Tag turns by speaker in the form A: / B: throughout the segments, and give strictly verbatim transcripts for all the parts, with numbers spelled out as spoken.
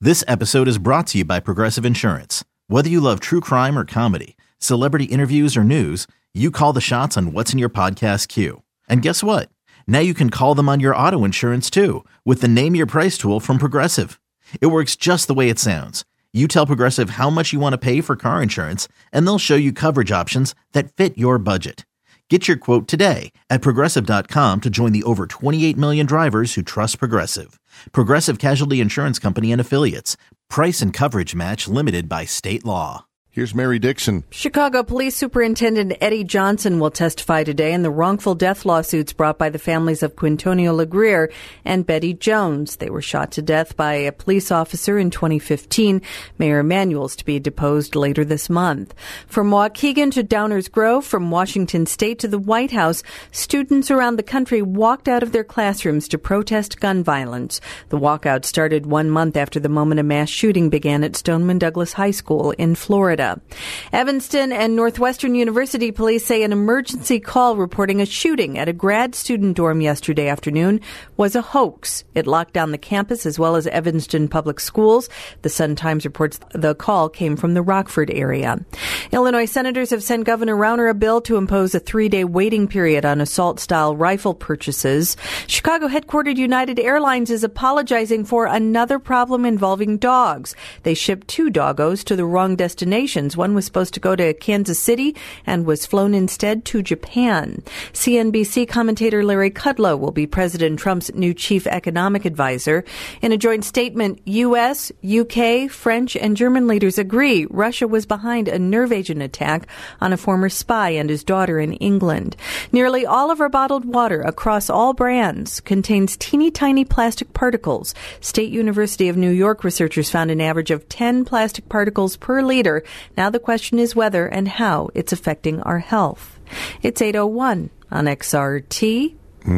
A: This episode is brought to you by Progressive Insurance. Whether you love true crime or comedy, celebrity interviews or news, you call the shots on what's in your podcast queue. And guess what? Now you can call them on your auto insurance too with the Name Your Price tool from Progressive. It works just the way it sounds. You tell Progressive how much you want to pay for car insurance, and they'll show you coverage options that fit your budget. Get your quote today at Progressive dot com to join the over twenty-eight million drivers who trust Progressive. Progressive Casualty Insurance Company and Affiliates. Price and coverage match limited by state law.
B: Here's Mary Dixon.
C: Chicago Police Superintendent Eddie Johnson will testify today in the wrongful death lawsuits brought by the families of Quintonio LeGrier and Betty Jones. They were shot to death by a police officer in twenty fifteen. Mayor Emanuel's to be deposed later this month. From Waukegan to Downers Grove, from Washington State to the White House, students around the country walked out of their classrooms to protest gun violence. The walkout started one month after the moment a mass shooting began at Stoneman Douglas High School in Florida. Evanston and Northwestern University police say an emergency call reporting a shooting at a grad student dorm yesterday afternoon was a hoax. It locked down the campus as well as Evanston Public Schools. The Sun-Times reports the call came from the Rockford area. Illinois senators have sent Governor Rauner a bill to impose a three-day waiting period on assault-style rifle purchases. Chicago headquartered United Airlines is apologizing for another problem involving dogs. They shipped two doggos to the wrong destination. One was supposed to go to Kansas City and was flown instead to Japan. C N B C commentator Larry Kudlow will be President Trump's new chief economic advisor. In a joint statement, U S, U K, French, and German leaders agree Russia was behind a nerve agent attack on a former spy and his daughter in England. Nearly all of our bottled water across all brands contains teeny tiny plastic particles. State University of New York researchers found an average of ten plastic particles per liter. Now the question is whether and how it's affecting our health. It's eight oh one on X R T.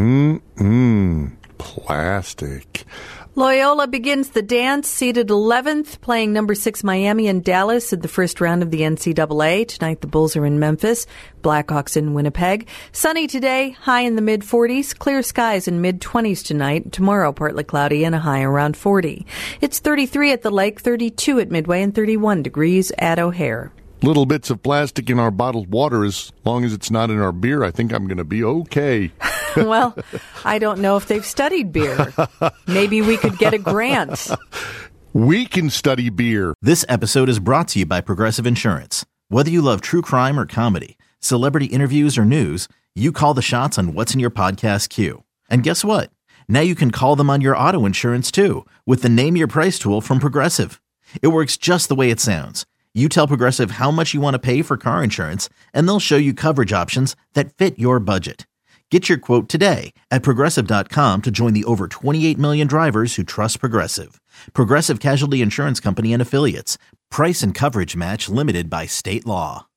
B: Mm-mm. Plastic.
C: Loyola begins the dance, seeded eleventh, playing number six Miami and Dallas in the first round of the N C double A. Tonight the Bulls are in Memphis, Blackhawks in Winnipeg. Sunny today, high in the mid-forties, clear skies in mid-twenties tonight. Tomorrow partly cloudy and a high around forty. It's thirty-three at the lake, thirty-two at Midway, and thirty-one degrees at O'Hare.
B: Little bits of plastic in our bottled water, as long as it's not in our beer, I think I'm going to be okay.
C: Well, I don't know if they've studied beer. Maybe we could get a grant.
B: We can study beer.
A: This episode is brought to you by Progressive Insurance. Whether you love true crime or comedy, celebrity interviews or news, you call the shots on what's in your podcast queue. And guess what? Now you can call them on your auto insurance too with the Name Your Price tool from Progressive. It works just the way it sounds. You tell Progressive how much you want to pay for car insurance, and they'll show you coverage options that fit your budget. Get your quote today at Progressive dot com to join the over twenty-eight million drivers who trust Progressive. Progressive Casualty Insurance Company and Affiliates. Price and coverage match limited by state law.